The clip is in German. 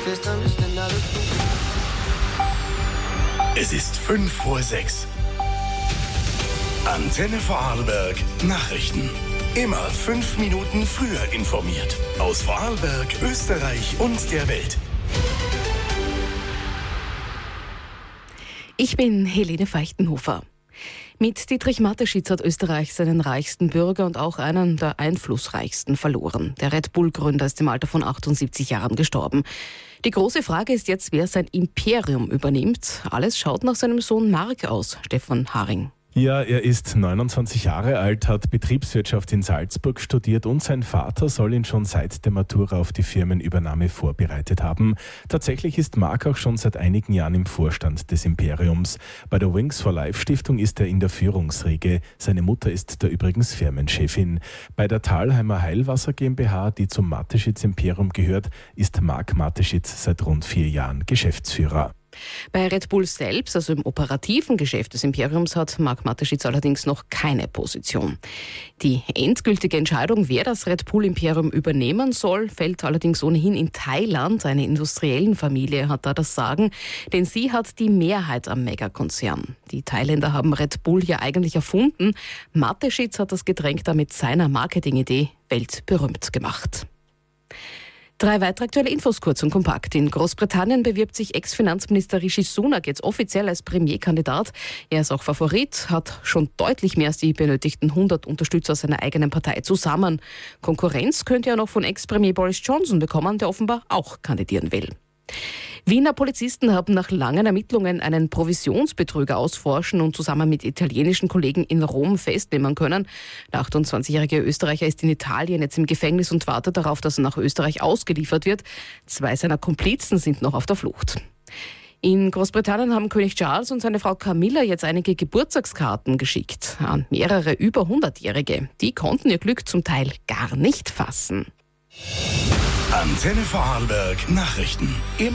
Gestern ist denn alles gut. Es ist 5:06 Uhr. Antenne Vorarlberg Nachrichten. Immer 5 Minuten früher informiert. Aus Vorarlberg, Österreich und der Welt. Ich bin Helene Feichtenhofer. Mit Dietrich Mateschitz hat Österreich seinen reichsten Bürger und auch einen der einflussreichsten verloren. Der Red Bull-Gründer ist im Alter von 78 Jahren gestorben. Die große Frage ist jetzt, wer sein Imperium übernimmt. Alles schaut nach seinem Sohn Mark aus, Stefan Haring. Ja, er ist 29 Jahre alt, hat Betriebswirtschaft in Salzburg studiert und sein Vater soll ihn schon seit der Matura auf die Firmenübernahme vorbereitet haben. Tatsächlich ist Mark auch schon seit einigen Jahren im Vorstand des Imperiums. Bei der Wings for Life Stiftung ist er in der Führungsriege. Seine Mutter ist da übrigens Firmenchefin. Bei der Thalheimer Heilwasser GmbH, die zum Mateschitz Imperium gehört, ist Mark Mateschitz seit rund 4 Jahren Geschäftsführer. Bei Red Bull selbst, also im operativen Geschäft des Imperiums, hat Mark Mateschitz allerdings noch keine Position. Die endgültige Entscheidung, wer das Red Bull Imperium übernehmen soll, fällt allerdings ohnehin in Thailand. Eine industriellen Familie hat da das Sagen, denn sie hat die Mehrheit am Megakonzern. Die Thailänder haben Red Bull ja eigentlich erfunden. Mateschitz hat das Getränk damit seiner Marketingidee weltberühmt gemacht. 3 weitere aktuelle Infos kurz und kompakt. In Großbritannien bewirbt sich Ex-Finanzminister Rishi Sunak jetzt offiziell als Premierkandidat. Er ist auch Favorit, hat schon deutlich mehr als die benötigten 100 Unterstützer seiner eigenen Partei zusammen. Konkurrenz könnte er noch von Ex-Premier Boris Johnson bekommen, der offenbar auch kandidieren will. Wiener Polizisten haben nach langen Ermittlungen einen Provisionsbetrüger ausforschen und zusammen mit italienischen Kollegen in Rom festnehmen können. Der 28-jährige Österreicher ist in Italien jetzt im Gefängnis und wartet darauf, dass er nach Österreich ausgeliefert wird. 2 seiner Komplizen sind noch auf der Flucht. In Großbritannien haben König Charles und seine Frau Camilla jetzt einige Geburtstagskarten geschickt an mehrere über 100-Jährige. Die konnten ihr Glück zum Teil gar nicht fassen. Antenne Vorarlberg Nachrichten. Immer